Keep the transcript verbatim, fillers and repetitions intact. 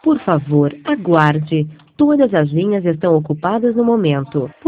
Por favor, aguarde. Todas as linhas estão ocupadas no momento.